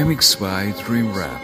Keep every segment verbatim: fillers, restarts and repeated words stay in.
Remix by Dream Rap.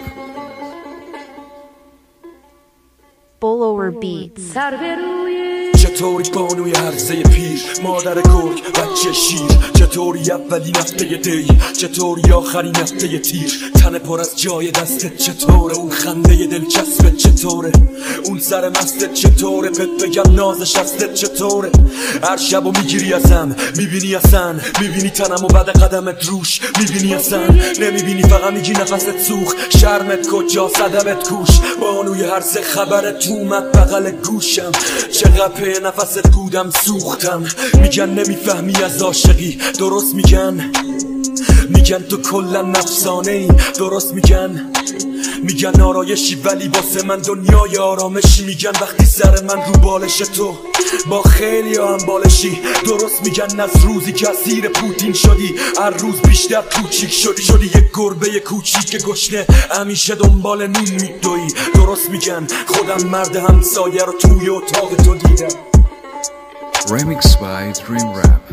Follower Beats. چطوری بانوی هرزه پیر، مادر گرگ بچه شیر؟ چطوری اولین هفته دی، چطوری آخرین هفته تیر؟ تن پر از جای دستت چطوره؟ اون خنده دلچسبت چطوره؟ اون سر مستت چطوره؟ بهت بگم نازش هستت چطوره؟ هر شبو میگیری ازم، میبینی اصلا، میبینی تنمو بعد قدمت روش، میبینی اصلا نمیبینی، فقط میگی نفست سوخ. شرمت کجا صدمت کوش؟ بانوی هرزه خبرت تو اومد بغل گوشم، چقدر نفست بودم سوختم. میگن نمیفهمی از عاشقی، درست میگن، میگن تو کلا نفسانه ای، درست میگن، میگن آرایشی ولی واسه من دنیای آرامشی. میگن وقتی سر من رو بالش تو با خیلی هم بالشی، درست میگن از روزی که اسیر پوتین شدی هر روز بیشتر کوچیک شدی، شدی یک گربه کوچیک گشنه همیشه دنبال نون میدوی. درست میگن خودم مرد همسایه رو توی اتاق تو دیدم. Remix by Dream Rap.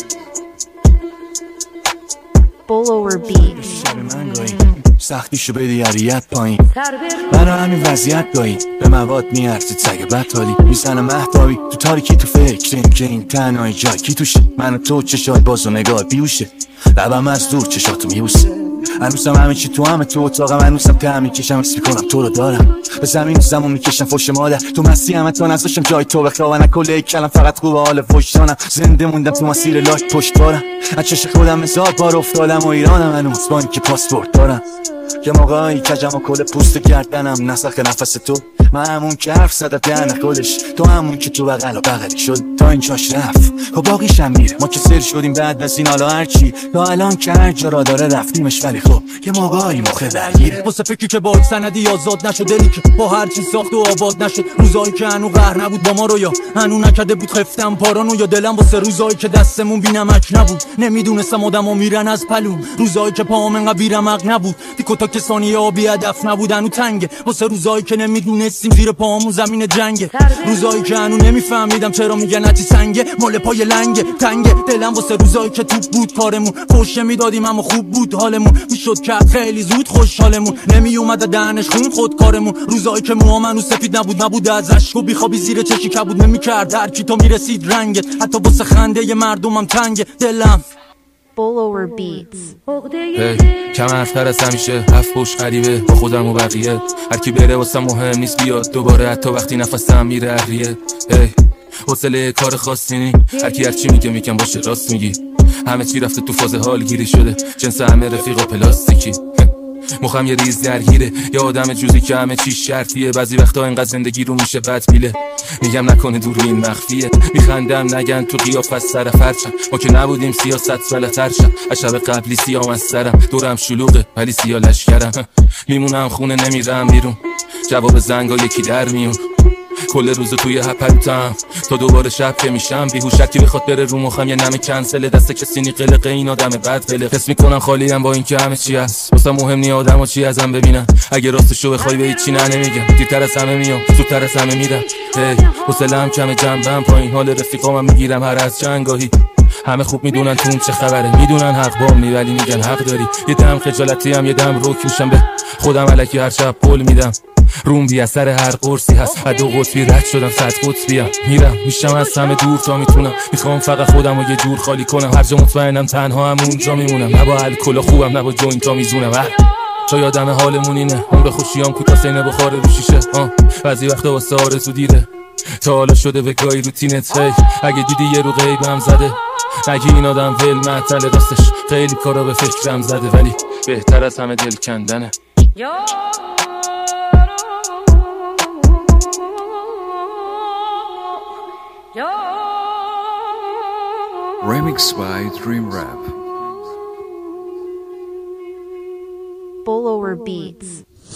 Follower Beats. سختیشو به دیگریت پایین، منو همین وضعیت گاهی به مواد میارزید سگ بدحالی، میزنه مهتابی تو تاریکی، تو فکریم که این تنهای جای کی توشه؟ من و تو چشات باز و نگاه بیوشه، لبم از دور چشاتو میوسه. هنوزم همه چی تو همه تو اتاقم، هنوزم ته میکشم اسم میکنم تو رو دارم، به زمین زمون میکشم فوش مادر، تو مستی همه تا نذاشم جای تو بخوابن، کله کلم فقط خوب حال فوشتانم، زنده موندم تو مسیر لاک پشت بارم، از چش خودم هزار بار افتادم و ایرانم هنوز با اینکه پاسپورت دارم. یه موقعی کجم و کل پوست گردنم نسخ نفس تو، من همون که حرف زده دهنه کلش، تو همون که تو بغل و بغلی شد تا اینجاش رفت، خب باقیشم میره. ما که سر شدیم بعد از این حالا هرچی تا الان که هر جا را داره رفتیمش، ولی خب یه موقعی مخه درگیره واسه فکری که با سندی آزاد نشد، دلی که با هر چی ساخت و آباد نشد، روزایی که هنو قهر نبود با ما رو، یا هنو نکده بود خفتم پارانو، یا دلم واسه روزایی که دستمون بینمک نبود، نمیدونستم آدمو میرن از پلوم، روزایی که پاهم انقدر بیرمق نبود، دیکو تا کسانی آبی هدف نبود، هنو تنگه واسه روزایی که نمیدونستیم زیر پاهمون زمین جنگه، روزایی که هنو نمیفهمیدم چرا میگن هرچی سنگه مال پای لنگه تنگه، دلم واسه روزایی که توپ بود کارمون، فوشه میدادیم اما خوب بود حالمون، میشد کرد خیلی زود خوشحالمون، نمی اومد دهنش خون خود کارمون، روزایی که موهامنو سفید نبود نبود ازش، و بیخوابی زیر چشی کبود نمیکرد هر کی تو میرسید رنگت، حتی واسه خنده ی مردمم تنگه دلم. Follower Beats. hey, کم حرفتر از همیشه، هفت پشت غریبه با خودم و بقیه، هر کی بره واسه مهم نیست بیاد دوباره، حتی وقتی نفسم میره اریه. hey, حوصله کار خاصی نی، هر کی هر چی میگه میگم باشه راست میگی، همه چی رفته تو فاز حال گیری شده، جنس همه رفیقا پلاستیکی، مخم یه ریز درگیره، یه آدم جوزی که همه چی شرطیه، بعضی وقتا اینقدر زندگی رو میشه بد بیله، میگم نکنه دور این مخفیه، میخندم نگن تو قیاف از سر فرچم، ما که نبودیم سیاست بلتر شم، از شب قبلی سیام از سرم، دورم شلوغه ولی سیا لشکرم، میمونم خونه نمیرم بیرون، جواب زنگا یکی در میون، کل روز توی هپلوتم تا دوباره شب که میشم بیهوش، کی بخواد بره رو مخم یه نمه کنسله، دست کسی نی قلقه، این آدم بد قلق، حس میکنم خالیم با اینکه همه چی هست، واسه مهم نی آدمو چی ازم ببینن، اگه راستشو بخوای به هیچی نه نمیگم، دیرتر از همه میام زودتر از همه میرم، هی حوصله‌ام کم جنبم پایین، حال رفیقامم میگیرم هر از چنگاهی، همه خوب میدونن تو چه خبره، میدونن حق با می ولی میگن حق داری، یه دم خجالتی ام یه دم روک میشم به خودم، الکی هر شب قول میدم روم بی اثر هر قرصی هست، از دو قطبی رد شدم صد قطبیم، میرم میشم از همه دور تا میتونم، میخوام فقط خودم رو یه جور خالی کنم، هر جا مطمئنم تنها هم اونجا میمونم، نه با الکل خوبم نه با جوینتا میزونم، شاید همه حالمون اینه، عمر خوشیام کوتاه سینه بخاره رو شیشه، بعضی وقتا واسه آرزو دیره تا حالا شده به گاهی روتینت، هی اگه دیدی یه رو غیبم زده، نگی این آدم ول معطل، راستش خیلی کارا به فکرم زده، ولی بهتر از همه دل کندنه. Remix by Dream Rap. Follower Beats.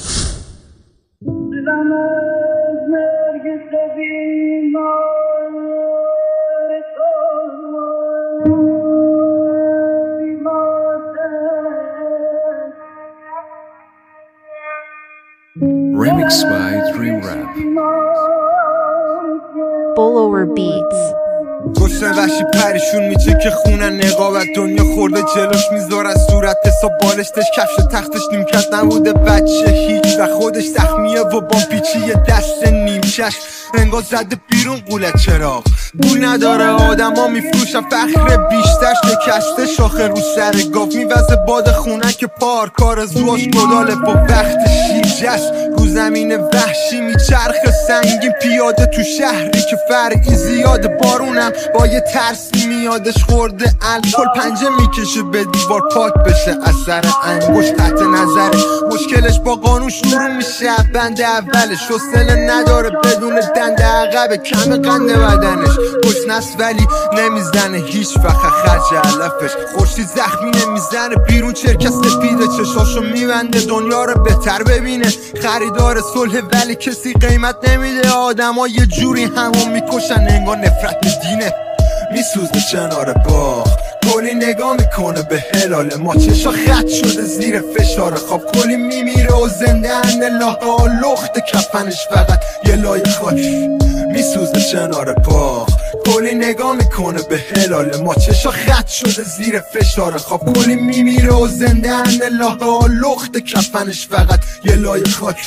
Remix by Dream Rap. Follower Beats. گشنه وحشی پریشون میچه که خونن نقابت دنیا خورده جلوش میذار از صورت حساب بالشتش کفش تختش نیمکت نبوده بچه هیچ و خودش زخمیه و با پیچی دست نیمچش انگار زده بیرون قوله چراغ گول نداره آدم ها میفروشن فخر بیشترش نکسته شاخه رو سر گاف میوزه باد خونه که پار کار زواش گداله با وقت شیرجش رو زمین وحشی میچرخه سنگین پیاده تو شهری که فرقی زیاده بارونم با یه ترسی میادش خورده الکل پنجه میکشه به دیوار پاک بشه اثر انگوش تحت نظره مشکلش با قانون شروع میشه بند اولش حوصله نداره بدون دنده عقب کم قنده بدنش گشنست ولی نمیزنه هیچ وقت خرج علفش خورشید زخمی نمیزنه بیرون چرکه سفیده چشاشو میبنده دنیا رو بهتر ببینه خریدار صلح ولی کسی قیمت نمیده آدم ها یه جوری همون میکشن انگار نفرت به دینه میسوزه کنار باغ کلی نگاه میکنه به هلال ما چشا خط شده زیر فشار خواب کلی میمیره و زنده الله لخت کفنش فقط یه لایه خاک میسوزه کنار باغ کلی نگاه میکنه به هلال ما چشا خط شده زیر فشار خواب کلی میمیره و زنده الله لخت کفنش فقط یه لایه خاک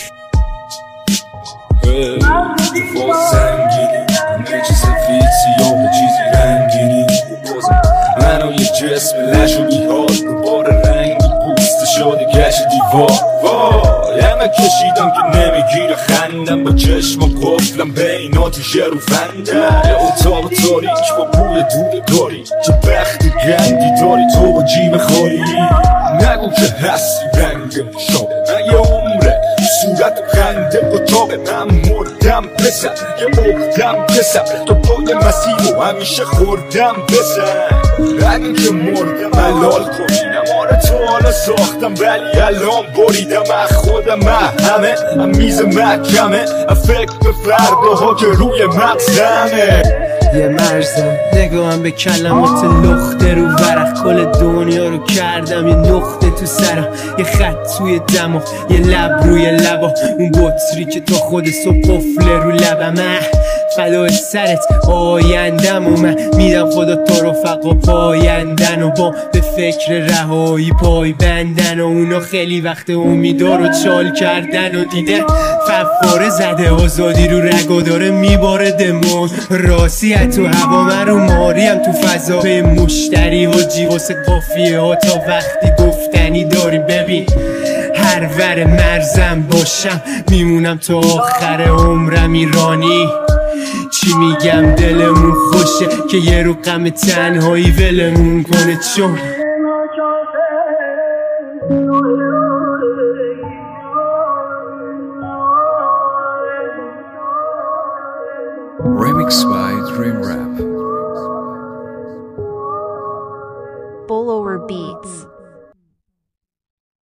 دفاع سنگینی همه چی سفید سیاه و چیزی رنگینی بازم منو یه جسم لش و بیهاد دوباره رنگی پوست شده گشت دیوار وای همه کشیدم که نمیگیره خندم با چشم و قفلم بینا تو شر و فندم یه اتاق تاریک با بوی دود داری چه بخت گندی داری تو با جیم خاری نگو که هستی رنگ شده من یه عمره صورت و خنده اتاق من مردم پسر یه مردم پسر تو پای مسیح و همیشه خوردم بزن همین که مردم حلال کنینم آره تو حالا ساختم ولی الان بریدم از خودم من همه هم میز محکمه فکر به فرداها که روی مغزمه یه مرزم نگاهم به کلمات لخته رو ورق کل دنیا رو کردم یه نقطه تو سرم یه خط توی دماغ یه لب روی لبا اون بطری که تا خود صبح قفله رو لبم فدای سرت آیندم و من میدم خدا تا رفقا پایندن و با به فکر رهایی پای بندن و اونا خیلی وقت امیدار و چال کردن و دیده فواره زده آزادی رو رگا داره میباره دمون راسیت تو هوا من رو ماریم تو فضا به مشتری و جیوست قافیه ها تا وقتی گفتنی داری ببین هر ور مرزم باشم میمونم تا آخر عمرم ایرانی چی میگم دلمون خوشه که یه رو غم تنهایی ولمون کنه چون